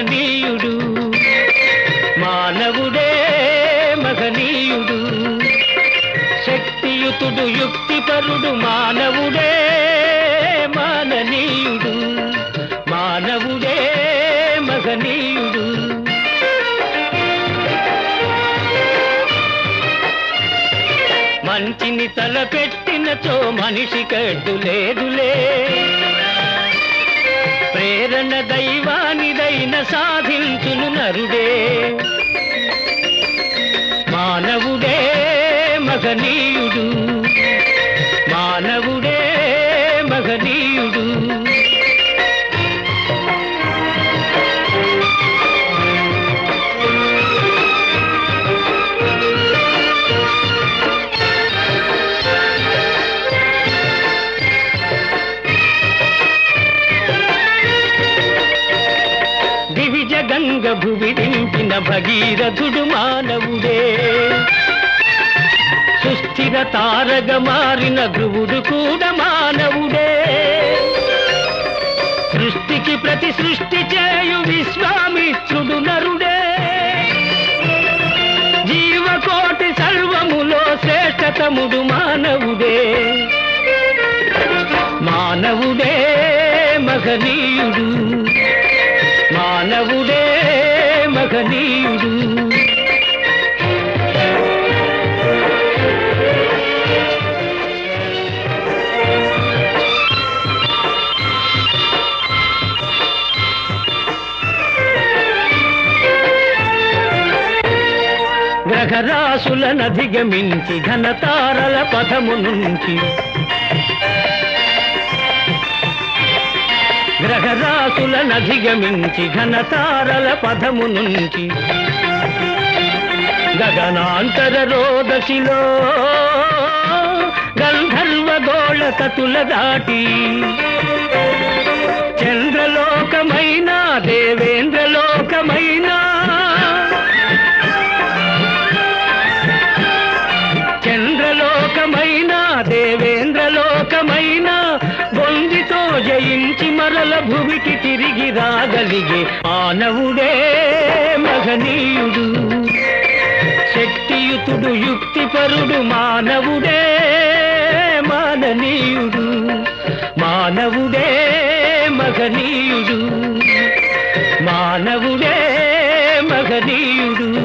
మహనీయుడు మానవుడే మహనీయుడు శక్తియుతుడు యుక్తిపరుడు మానవుడే మాననీయుడు మానవుడే మహనీయుడు మంచిని తలపెట్టినచో మనిషి కడ్డు లేదులే ప్రేరణ దైవానిదైన సాధించును నరుడే మానవుడే మహనీయుడు మానవుడే మహనీయుడు గంగ భువి దింపిన భగీరథుడు మానవుడే సుస్థిర తారగ మారిన ధ్రువుడు కూడా మానవుడే సృష్టికి ప్రతి సృష్టి చేయు విశ్వామిత్రుడు నరుడే జీవకోటి సర్వములో శ్రేష్టతముడు మానవుడే మానవుడే మహనీయుడు మానవుడే మహనీయుడు గ్రహరాశులనధిగమించి ఘనతారల పథము నుంచి గ్రహరాశులనధిగమించి ఘనతారల పథము నుంచి గగనాంతర రోదశిలో గంధర్వ గోళకతుల దాటి చంద్రలోకమైన దేవేంద్రలోకమైన చంద్రలోకమైన దేవేంద్రలోకమైన బొందితో జయించి మరల భువికి తిరిగి రాగలిగే మానవుడే మహనీయుడు శక్తియుతుడు యుక్తిపరుడు మానవుడే మాననీయుడు మానవుడే మహనీయుడు మానవుడే మహనీయుడు